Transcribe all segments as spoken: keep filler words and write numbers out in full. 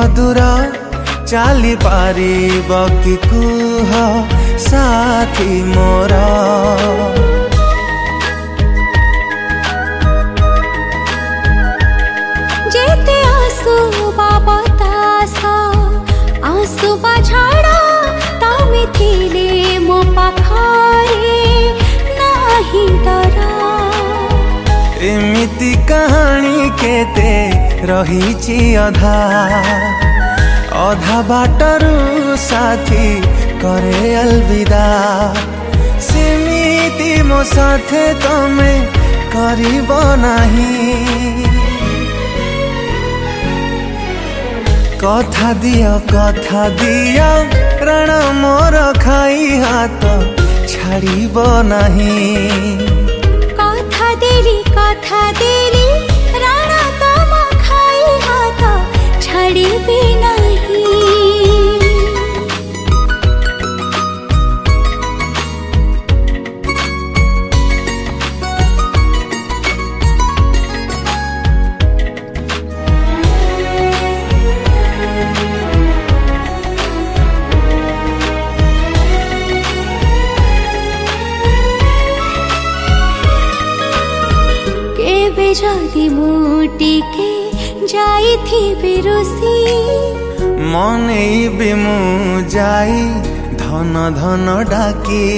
दूर चली पारिब कि कुह साथी मोर जेते आसु बतास आसुबा छाड़ा तमे थिले मो पाखरे नाही डर एमिति कहानी केते रही अधा अधा बाटरू साथी करे अलविदा सेमिति मो साथे तमे करिब नाही कथा दिया कथा दिया रण मोर खाई हाथ छाड़ब नहीं कथा देली कथा देली राणा तम खाई हाथ छाड़बे नहीं जदि मुटी के जाई थी बिरुसी मने बिमु जाई धन धन डाकी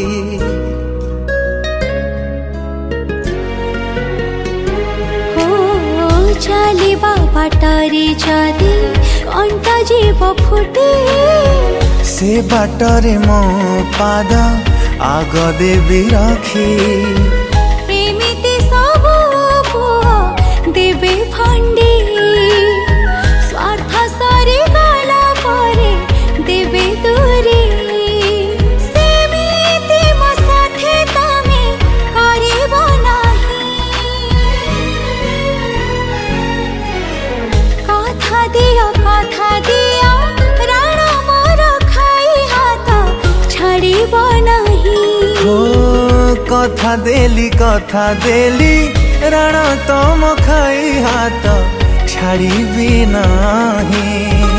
हो चलिबा बाटरे जदि कंठ जीव फुटे से बाटरे मो पाद आग देवी रखी देवे फंडे स्वार्थ सरी गला परे देवे दूरे सेमिति मो साथे तमे करिब नाही कथा दिया कथा दिया राण मोर खाई हाथ छाड़ब नहीं हो कथा देली कथा देली रण तम खाई हाथ छाड़बी नहीं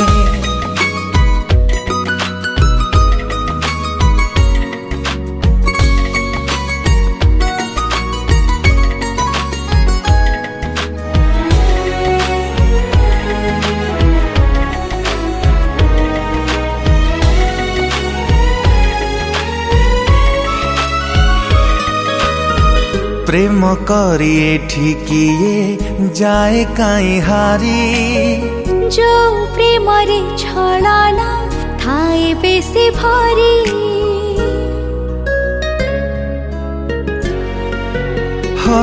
प्रेम करी ठिकिए जाए काई हारी जो प्रेम रे छलाना थाए बेसी भारी हो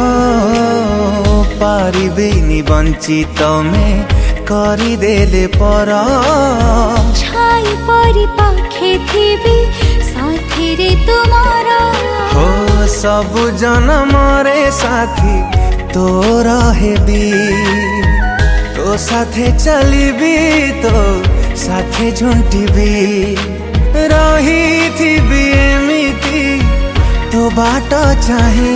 पारिबेनी वंचित में करी देले पर छाई परी पाखे थी साथी रे तुम्हारा हो सब जन्म रे साथी तो रहेबी तो साथे चलीबी तो साथे झुंटीबी रही थी एमिति तो बाट चाहे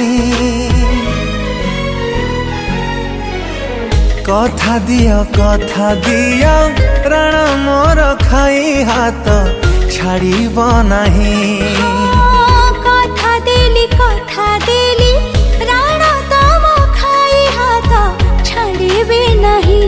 कथा दिया कथा दिया रण मोर खाई हाथ छाड़ब नहीं कथा देली कथा देली राण तम खाई हाथ छाड़बे नहीं।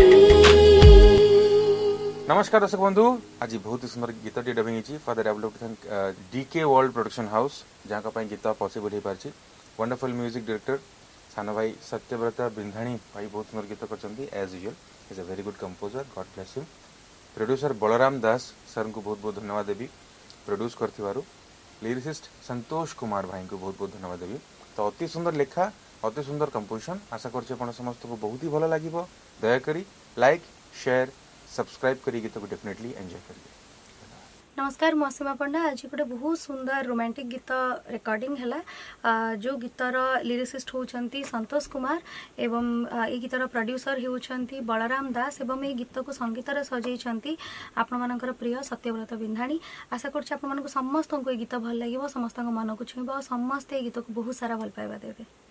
नमस्कार दर्शक बंधु, आज बहुत ही सुंदर गीत T dubbing for the development DK world production house जहाँ का गीत पॉसिबल हो पार्टी वंडरफुल म्यूजिक डायरेक्टर सान भाई सत्यव्रत बिंधाणी भाई बहुत सुंदर गीत कर as usual is a very good composer, God bless him. Producer Balram Das sir को बहुत बहुत धन्यवाद देवी प्रोड्यूस कर लिरिसिस्ट संतोष कुमार भाई को बहुत बहुत धन्यवाद देवी। तो अति सुंदर लेखा अति सुंदर कंपोजिशन आशा कर समस्त को बहुत ही भल लगे। दयाकोरी लाइक शेयर सब्सक्राइब करी गीत को डेफिनेटली एंजॉय करिए। नमस्कार मसीमा पंडा, आज गोटे बहुत सुंदर रोमांटिक गीत रेकर्डिंग है जो गीतर लिरिसिस्ट होती संतोष कुमार एवं ये गीतर प्रोड्यूसर होती बलराम दास एवं ये गीत को संगीत सजाई आपण मानकर प्रिय सत्यव्रत बिंधाणी। आशा कर समस्त को ये गीत भल लगे, समस्त मन को छुईब, समस्ते ये गीत को बहुत सारा भल पाइबा देवे।